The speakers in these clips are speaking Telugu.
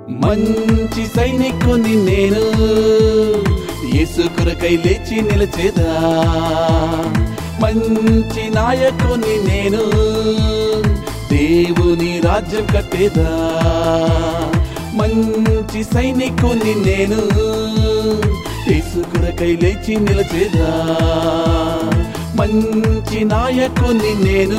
మంచి సైనికుని నేను, యేసు కొరకై లేచి నిలిచేదా. మంచి నాయకుని నేను, దేవుని రాజ్యం కట్టేదా. మంచి సైనికుని నేను, యేసు కొరకై లేచి నిలిచేదా. మంచి నాయకుని నేను,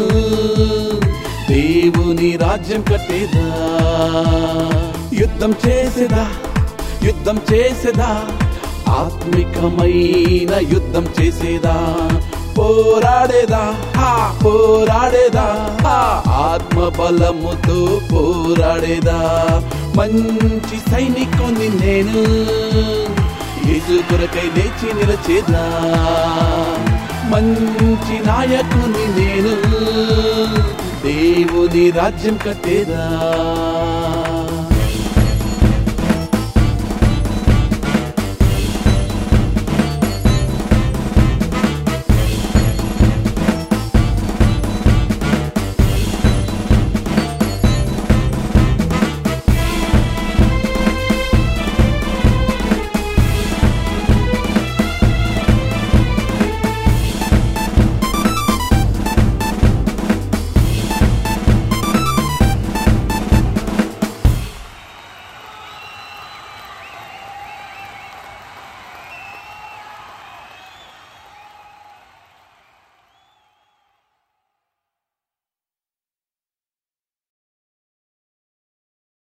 దేవుని రాజ్యం కట్టేదా. యుద్ధం చేసేదా, యుద్ధం చేసేదా, ఆత్మికమైన యుద్ధం చేసేదా. పోరాడేదా, పోరాడేదా, ఆత్మ బలముతో పోరాడేదా. మంచి సైనికుని నేను, యేసు కొరకై లేచి నిలిచేదా. మంచి నాయకుని నేను, దేవుని రాజ్యం కట్టేదా.